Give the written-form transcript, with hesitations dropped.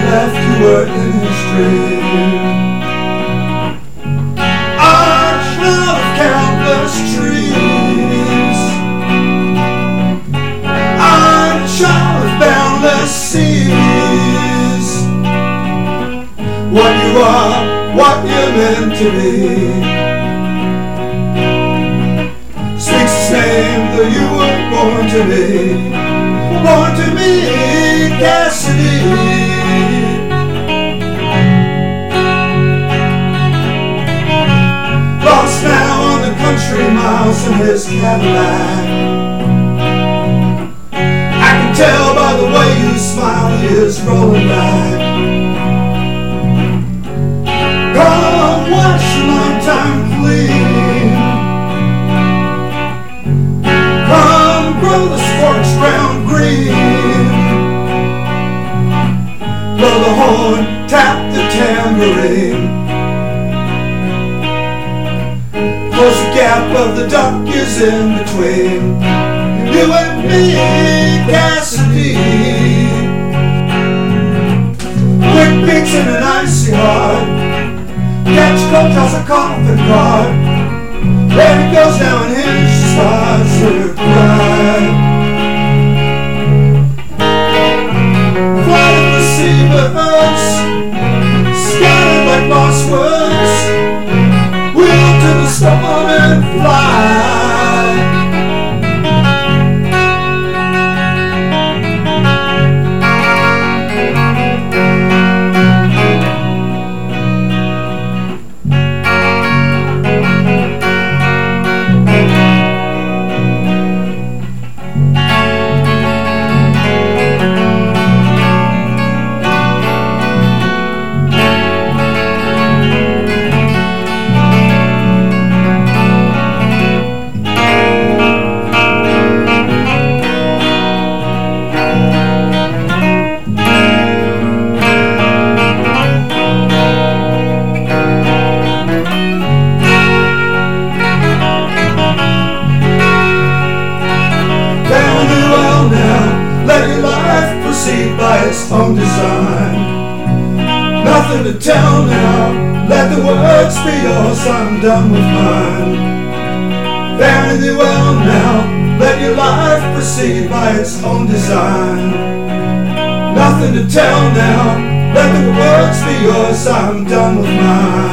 left, you were in his dream. Arch of countless trees, arch of boundless seas. What you are, what you're meant to be. Speaks his name, though you were born to be. Born to be Cassidy. Lost now on the country miles in his Cadillac. I can tell by the way you smile he is rolling back. Come wash the night time clean. Come grow the scorched ground green. Blow the horn, tap the tambourine. Close the gap of the duck is in between you and me, Cassidy. Quick beats in an icy heart. Catch cold toss a coffin cart. There it goes now and here she starts to cry. Flying the seabirds, scattered like lost words. Wheel to the storm and fly. Let your life proceed by its own design. Nothing to tell now, let the words be yours, I'm done with mine. Fare thee well now, let your life proceed by its own design. Nothing to tell now, let the words be yours, I'm done with mine.